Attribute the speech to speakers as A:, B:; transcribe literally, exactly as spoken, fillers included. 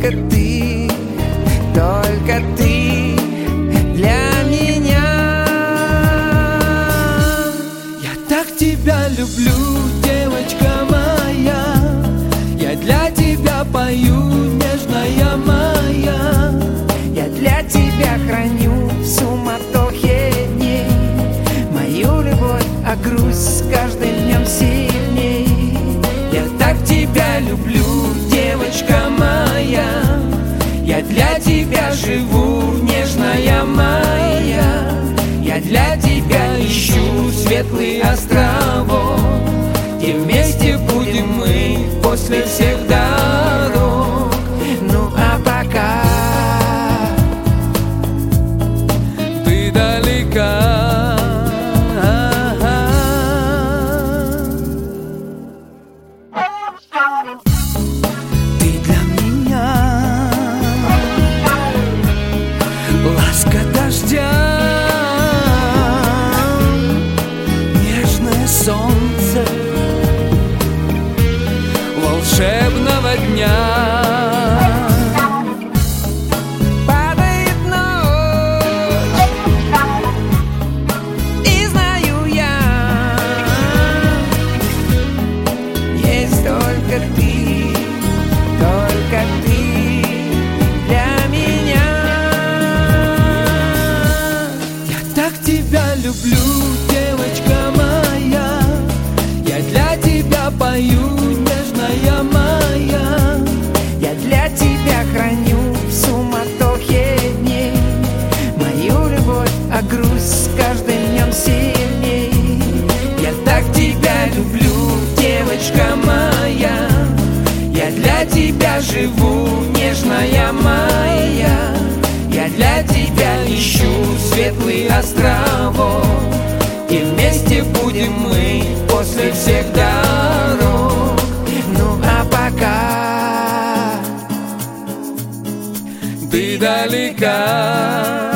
A: только ты, только ты для меня. Я так тебя люблю, девочка моя. Я для тебя пою, нежная моя. Я для тебя храню в суматохе дней мою любовь, а грусть с каждым днем сильней. Я так тебя люблю, девочка моя. Я для тебя живу, нежная моя. Я для тебя ищу светлый островок, где вместе будем мы после всех дорог. Ну а пока ты далека, ты для меня ласка дождя, нежное солнце волшебного дня. Падает ночь, и знаю я, есть только ты, только ты для меня. Я так тебя люблю, девочка моя. Я для тебя пою, нежная моя. Я для тебя храню в суматохе дней мою любовь, а грусть с каждым днем сильней. Я так тебя люблю, девочка моя. Я для тебя живу, нежная моя. Я для тебя ищу светлый островок, и вместе будем мы после всех дорог. Ну а пока ты далека.